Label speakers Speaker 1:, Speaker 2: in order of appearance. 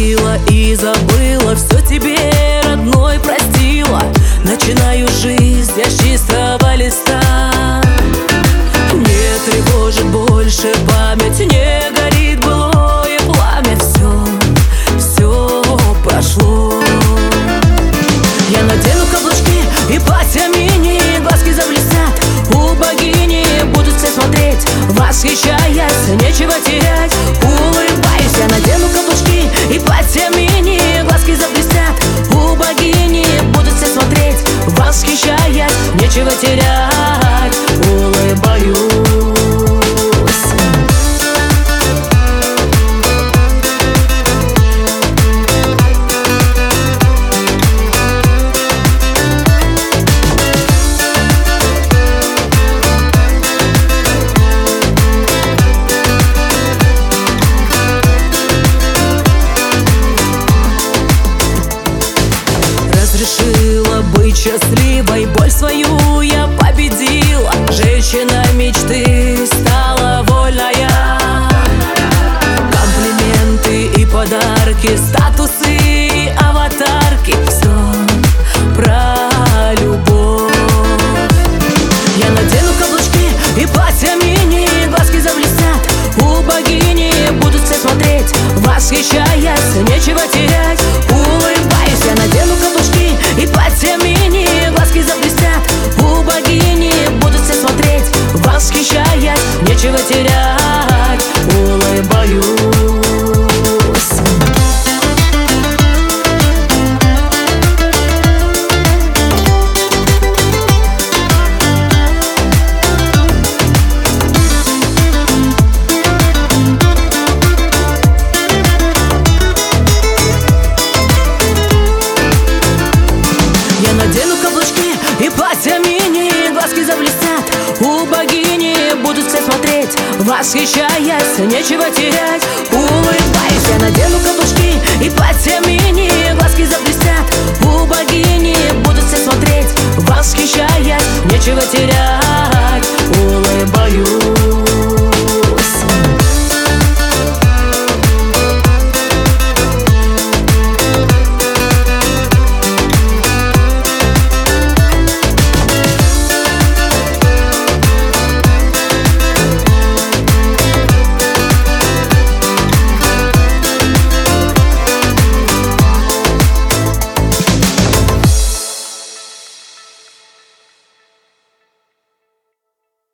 Speaker 1: любила и забыла, все тебе, родной, простила. Начинаю жизнь я с чистого листа. Не тревожит больше память, не горит былое пламя. Все прошло. Я надену каблучки и платья мини, глазки заблестят, у богини будут все смотреть, восхищаясь, нечего терять. Улыбаюсь, я надену каблучки и платья мини, глазки заблестят, у богини будут все смотреть, восхищаясь, нечего терять. Улыбаюсь. Решила быть счастливой, боль свою я победила. Женщина мечты стала вольная. Комплименты и подарки, статусы и аватарки, все про любовь. Я надену каблучки и платья мини, глазки заблестят, у богини будут все смотреть, восхищаясь, нечего терять. Улыбаюсь, я надену каблучки и платья мини, глазки заблестят, у богини будут все смотреть, восхищаясь, нечего терять. Улыбаюсь. Надену каблучки и платья мини, глазки заблестят, у богини будут все смотреть, восхищаясь, нечего терять. Улыбаюсь, я надену